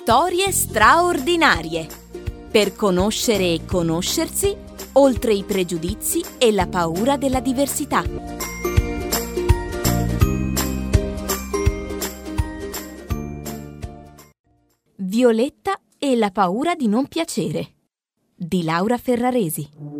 Storie straordinarie per conoscere e conoscersi oltre i pregiudizi e la paura della diversità. Violetta e la paura di non piacere di Laura Ferraresi.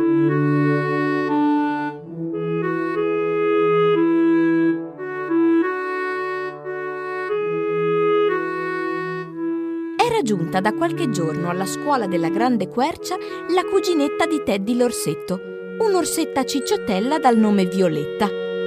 Era giunta da qualche giorno alla scuola della Grande Quercia la cuginetta di Teddy l'orsetto, un'orsetta cicciottella dal nome Violetta.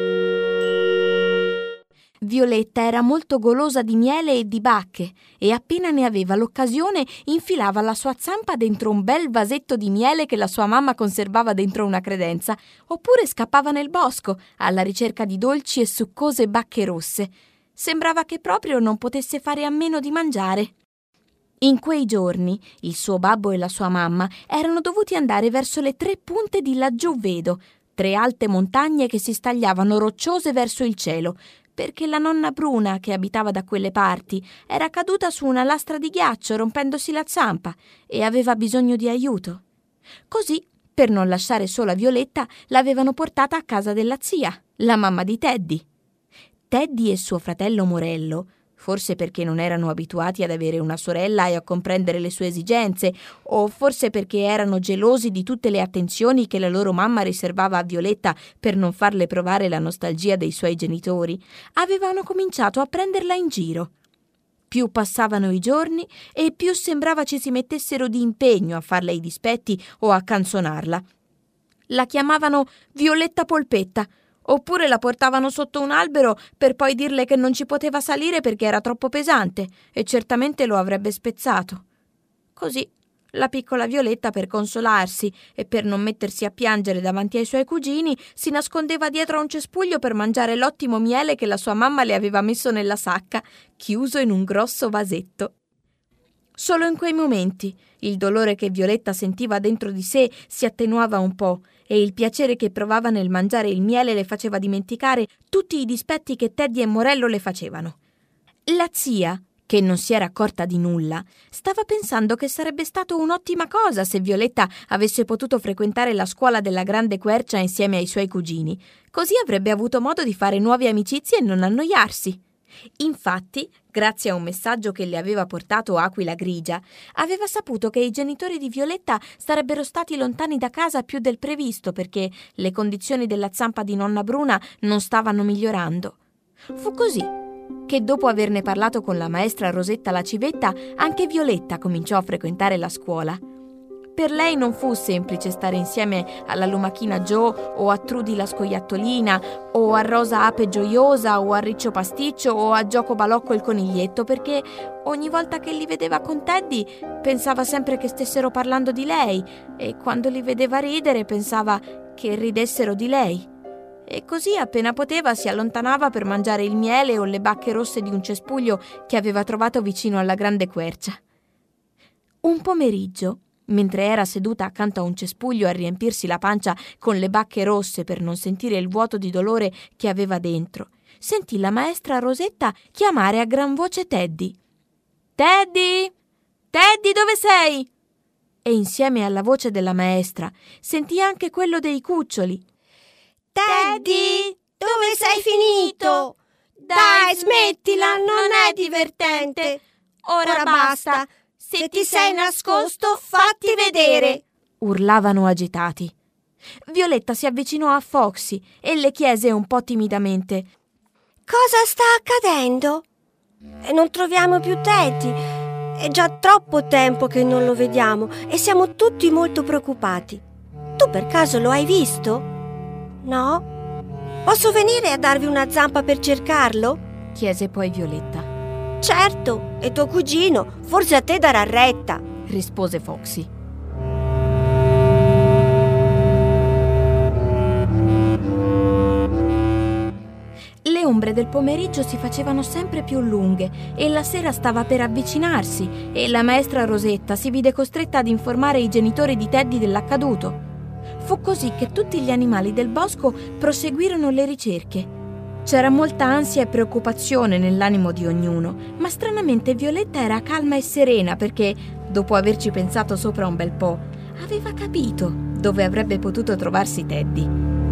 Violetta era molto golosa di miele e di bacche e appena ne aveva l'occasione infilava la sua zampa dentro un bel vasetto di miele che la sua mamma conservava dentro una credenza, oppure scappava nel bosco alla ricerca di dolci e succose bacche rosse. Sembrava che proprio non potesse fare a meno di mangiare. In quei giorni il suo babbo e la sua mamma erano dovuti andare verso le 3 punte di laggiù vedo, 3 alte montagne che si stagliavano rocciose verso il cielo, perché la nonna Bruna, che abitava da quelle parti, era caduta su una lastra di ghiaccio rompendosi la zampa e aveva bisogno di aiuto. Così, per non lasciare sola Violetta, l'avevano portata a casa della zia, la mamma di Teddy. Teddy e suo fratello Morello, forse perché non erano abituati ad avere una sorella e a comprendere le sue esigenze, o forse perché erano gelosi di tutte le attenzioni che la loro mamma riservava a Violetta per non farle provare la nostalgia dei suoi genitori, avevano cominciato a prenderla in giro. Più passavano i giorni e più sembrava ci si mettessero di impegno a farle i dispetti o a canzonarla. La chiamavano Violetta Polpetta, oppure la portavano sotto un albero per poi dirle che non ci poteva salire perché era troppo pesante e certamente lo avrebbe spezzato. Così la piccola Violetta, per consolarsi e per non mettersi a piangere davanti ai suoi cugini, si nascondeva dietro a un cespuglio per mangiare l'ottimo miele che la sua mamma le aveva messo nella sacca, chiuso in un grosso vasetto. Solo in quei momenti il dolore che Violetta sentiva dentro di sé si attenuava un po' e il piacere che provava nel mangiare il miele le faceva dimenticare tutti i dispetti che Teddy e Morello le facevano. La zia, che non si era accorta di nulla, stava pensando che sarebbe stato un'ottima cosa se Violetta avesse potuto frequentare la scuola della Grande Quercia insieme ai suoi cugini, così avrebbe avuto modo di fare nuove amicizie e non annoiarsi. Infatti, grazie a un messaggio che le aveva portato Aquila Grigia, aveva saputo che i genitori di Violetta sarebbero stati lontani da casa più del previsto perché le condizioni della zampa di nonna Bruna non stavano migliorando. Fu così che dopo averne parlato con la maestra Rosetta la civetta, anche Violetta cominciò a frequentare la scuola. Per lei non fu semplice stare insieme alla lumachina Jo o a Trudy la scoiattolina o a Rosa Ape gioiosa o a Riccio Pasticcio o a Gioco Balocco il coniglietto, perché ogni volta che li vedeva con Teddy pensava sempre che stessero parlando di lei e quando li vedeva ridere pensava che ridessero di lei. E così appena poteva si allontanava per mangiare il miele o le bacche rosse di un cespuglio che aveva trovato vicino alla Grande Quercia. Un pomeriggio, mentre era seduta accanto a un cespuglio a riempirsi la pancia con le bacche rosse per non sentire il vuoto di dolore che aveva dentro, sentì la maestra Rosetta chiamare a gran voce Teddy. «Teddy! Teddy, dove sei?» E insieme alla voce della maestra sentì anche quello dei cuccioli. «Teddy, dove sei finito? Dai, smettila, non è divertente. Ora basta. Se ti sei nascosto, fatti vedere!» urlavano agitati. Violetta si avvicinò a Foxy e le chiese un po' timidamente: «Cosa sta accadendo? Non troviamo più Teddy. È già troppo tempo che non lo vediamo e siamo tutti molto preoccupati. Tu per caso lo hai visto? No? Posso venire a darvi una zampa per cercarlo?» chiese poi Violetta. «Certo, e tuo cugino, forse a te darà retta», rispose Foxy. Le ombre del pomeriggio si facevano sempre più lunghe e la sera stava per avvicinarsi e la maestra Rosetta si vide costretta ad informare i genitori di Teddy dell'accaduto. Fu così che tutti gli animali del bosco proseguirono le ricerche. C'era molta ansia e preoccupazione nell'animo di ognuno, ma stranamente Violetta era calma e serena perché, dopo averci pensato sopra un bel po', aveva capito dove avrebbe potuto trovarsi Teddy.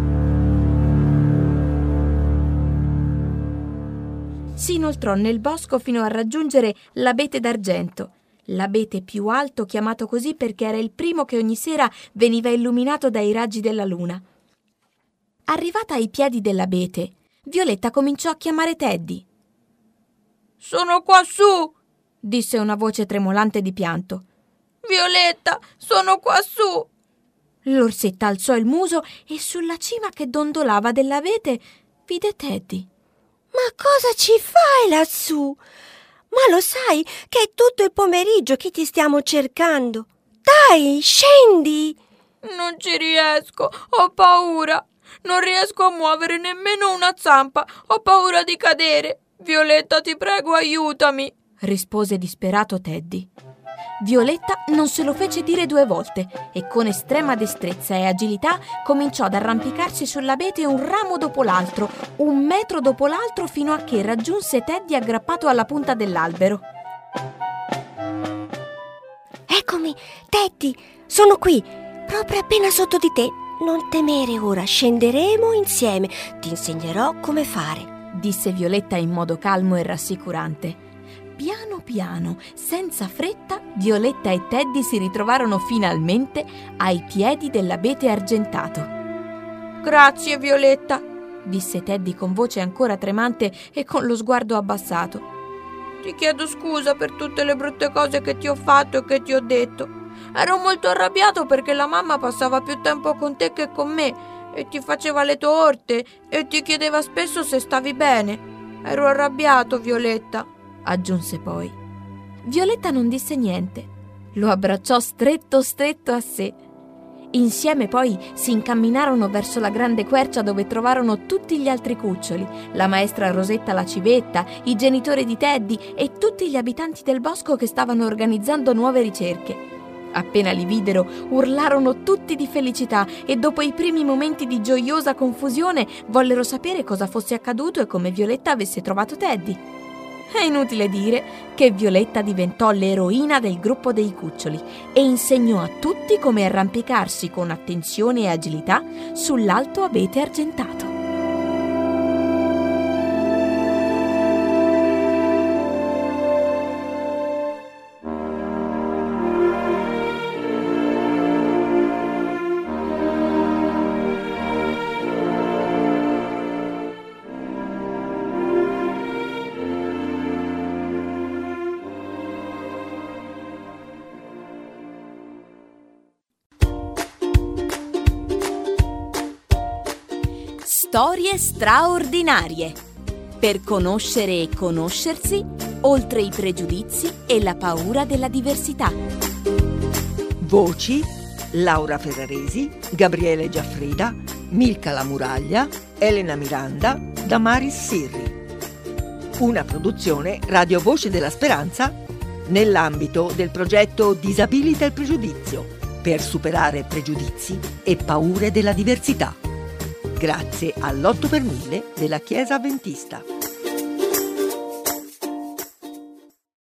Si inoltrò nel bosco fino a raggiungere l'abete d'argento, l'abete più alto chiamato così perché era il primo che ogni sera veniva illuminato dai raggi della luna. Arrivata ai piedi dell'abete, Violetta cominciò a chiamare Teddy. «Sono quassù!» disse una voce tremolante di pianto. «Violetta, sono quassù!» L'orsetta alzò il muso e sulla cima che dondolava dell'abete vide Teddy. «Ma cosa ci fai lassù? Ma lo sai che è tutto il pomeriggio che ti stiamo cercando? Dai, scendi!» «Non ci riesco, ho paura. Non riesco a muovere nemmeno una zampa, ho paura di cadere. Violetta, ti prego, aiutami!» rispose disperato Teddy. Violetta non se lo fece dire 2 volte e con estrema destrezza e agilità cominciò ad arrampicarsi sull'abete un ramo dopo l'altro, 1 metro dopo l'altro, fino a che raggiunse Teddy aggrappato alla punta dell'albero. «Eccomi, Teddy, sono qui, proprio appena sotto di te. Non temere ora, scenderemo insieme. Ti insegnerò come fare», disse Violetta in modo calmo e rassicurante. Piano piano, senza fretta, Violetta e Teddy si ritrovarono finalmente ai piedi dell'abete argentato. «Grazie, Violetta», disse Teddy con voce ancora tremante e con lo sguardo abbassato. «Ti chiedo scusa per tutte le brutte cose che ti ho fatto e che ti ho detto. Ero molto arrabbiato perché la mamma passava più tempo con te che con me e ti faceva le torte e ti chiedeva spesso se stavi bene. Ero arrabbiato, Violetta», aggiunse poi. Violetta non disse niente. Lo abbracciò stretto stretto a sé. Insieme poi si incamminarono verso la grande quercia dove trovarono tutti gli altri cuccioli, la maestra Rosetta la civetta, i genitori di Teddy e tutti gli abitanti del bosco che stavano organizzando nuove ricerche. Appena li videro, urlarono tutti di felicità e dopo i primi momenti di gioiosa confusione vollero sapere cosa fosse accaduto e come Violetta avesse trovato Teddy. È inutile dire che Violetta diventò l'eroina del gruppo dei cuccioli e insegnò a tutti come arrampicarsi con attenzione e agilità sull'alto abete argentato. Storie straordinarie per conoscere e conoscersi oltre i pregiudizi e la paura della diversità. Voci: Laura Ferraresi, Gabriele Giaffrida, Milka La Muraglia, Elena Miranda, Damaris Sirri. Una produzione Radio Voce della Speranza nell'ambito del progetto Disabilita il pregiudizio per superare pregiudizi e paure della diversità. Grazie all'8 per 1000 della Chiesa Adventista.